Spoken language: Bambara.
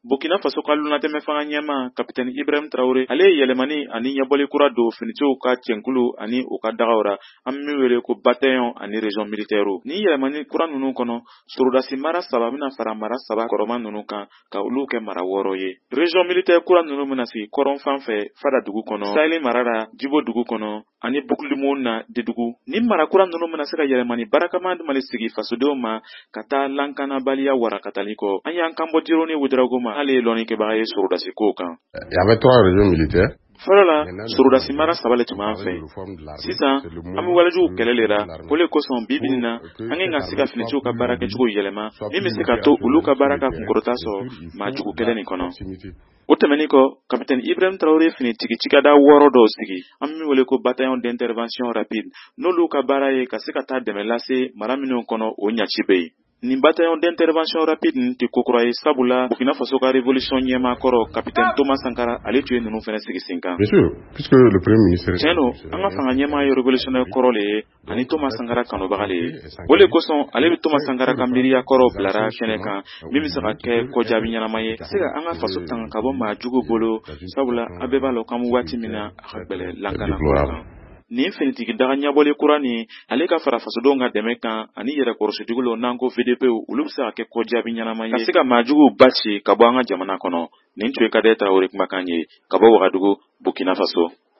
Burkina Faso ka lunatɛmɛ fanga ɲɛma kapitɛni Ibrahim Traoré ale yɛlɛmani ani ɲɛbɔli kura don finitiw ka cɛnkulu ani u ka dagawra an min wele ko bataillon ani région militaire ni yɛlɛmani kura ninnu kɔnɔ sorodasi mara 3 bɛna fara mara 3 kɔrɔma ninnu kan ka olu kɛ mara 6 ye région militaire kura ninnu bɛna sigi kɔrɔn fan fɛ fada dugu kɔnɔ Saheli marara Djibo dugu kɔnɔ ani Bouklimouna na Dedugu ni mara kura ninnu bɛna se ka yɛlɛmani barakama mali sigi fasodenw ma ka taa lankanabaliya warakatali kɔ an y'an kanbɔ Diro ni Ouedraogo ma ale lɔnni kɛbaga ye sorodasi ko kan. Il y avait 3 régions militaires. Fɔlɔ la sorodasi mara 3 le tun b'an fɛ sisan an bɛ walejugu kɛlɛ le la o le kosɔn bi bi na an kan ka se ka finitiw ka baara kɛcogo yɛlɛma min bɛ se ka to olu ka baara ka kunkɔrɔta sɔrɔ maajugu kɛlɛ nin kɔnɔ o tɛmɛnin kɔ kapitɛni Ibrahim Traoré finitigi cikada 6 dɔw sigi an min wele ko bataillon d'intervention rapide n'olu ka baara ye ka se ka taa dɛmɛ lase mara minnu kɔnɔ o ɲaci bɛ yen nin bataillon d'intervention rapide nin tɛ kokura ye sabula Burkina Faso ka révolution ɲɛmaa kɔrɔ kapitɛni Thomas Sankara ale tun ye ninnu fana sigi sen kan. Bien sûr, puisque le premier ministre tiɲɛ don an ka fanga ɲɛmaa ye révolutionnaire kɔrɔ le ye ani Thomas Sankara kanubaga le ye o le kosɔn ale bɛ Thomas Sankara ka miiriya kɔrɔ bilara kɛnɛ kan min bɛ se ka kɛ kɔjaabi ɲɛnama ye ka se ka an ka faso tanga ka bɔ maajugu bolo sabula a bɛɛ b'a lɔ k'an bɛ waati min na a ka gɛlɛn lankana kan. Nin finitigi daga ɲɛbɔli kura ni ale ka fara fasodenw ka dɛmɛ kan ani yɛrɛ kɔrɔsitigiw n'an ko VDP olu bɛ se ka kɛ kɔjaabi ɲɛnama ye ka se ka maajuguw basi ka bɔ an ka jamana kɔnɔ nin tun ye Kade Traoré kumakan ye ka bɔ Wagadugu Burkina Faso.